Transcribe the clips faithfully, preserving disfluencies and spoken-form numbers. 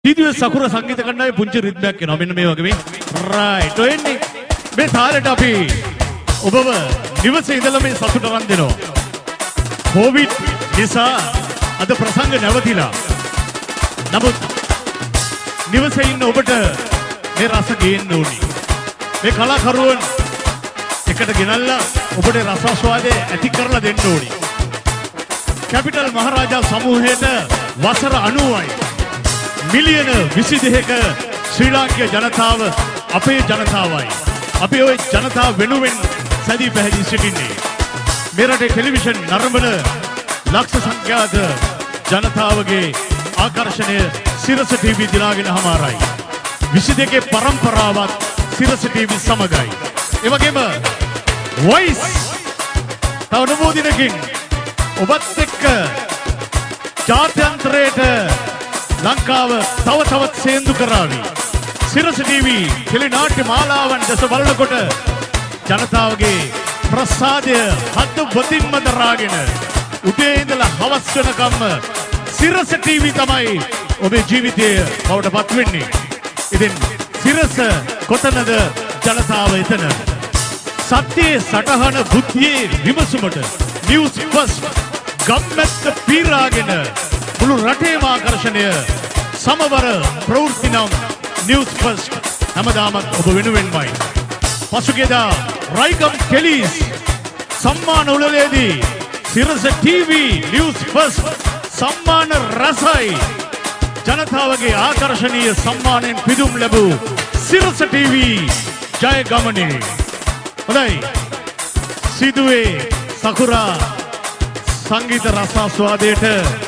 Tidiwe Sakura සංගීත කණ්ඩායමේ පුංචි රිද්මයක් එනවා. මෙන්න මේ වගේ මේ. රයිට්. ඔය එන්නේ. මේ තාලෙට අපි ඔබව නිවසේ ඉඳලා මේ සතුට අරන් දෙනවා. කොවිඩ් නිසා අද ප්‍රසංග නැවතිලා. නමුත් නිවසේ ඉන්න ඔබට මේ රස ගේන්න ඕනි. මේ කලාකරුවන් එකට ගෙනල්ලා ඔබට රසාස්වාදය ඇති කරලා දෙන්න ඕනි. කැපිටල් මහරජා සමූහයට වසර අනූවයි. මිලියන විසි දෙකක ශ්‍රී ලාංකික ජනතාව අපේ ජනතාවයි. අපි ওই ජනතාව වෙනුවෙන් සැදී පැහැදී සිටින්නේ. මේ රටේ ටෙලිවිෂන් නරඹන ලක්ෂ සංඛ්‍යාත ජනතාවගේ ආකර්ෂණය සිරස ටීවී දිනාගෙන හමාරයි. විසි දෙකේ පරම්පරාවත් සිරස ටීවී සමගයි. ඒ වගේම වොයිස් තව නමෝදිනකින් ඔබත් එක්ක ජාත්‍යන්තරයට ලංකාව තව තවත් සේන්දු කරાવી. සිරස ටීවී ටෙලිනාට්‍ය මාලාවන් දැස බලනකොට ජනතාවගේ ප්‍රසාදය හද වතින්ම දරාගෙන උදේ ඉඳලා හවස් වෙනකම්ම සිරස ටීවී තමයි ඔබේ ජීවිතය බවට පත් වෙන්නේ. ඉතින් සිරස කොතනද ජනතාව එතන. සත්‍යයේ සටහන බුද්ධියේ විමසුමට නිවුස් ෆස්ට් ගම්මැත්ත පීරාගෙන මුළු රටේම ආකර්ෂණය සමවර ප්‍රවෘත්ති නම් නිවුස් ෆස්ට් හැමදාමත් ඔබ වෙනුවෙන්මයි. පසුගියදා රයිගම් කෙලිස් සම්මාන උළෙලේදී සිරස ටීවී නිවුස් ෆස්ට් සම්මාන රසයි ජනතාවගේ ආකර්ෂණීය සම්මානයෙන් පිදුම් ලැබූ සිරස ටීවී ජය ගමනේ. හොඳයි. සිදුවේ සකුරා සංගීත රසාස්වාදයට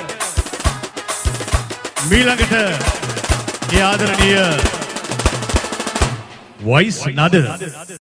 මීළඟට ඒ ආදරණීය වොයිස් නද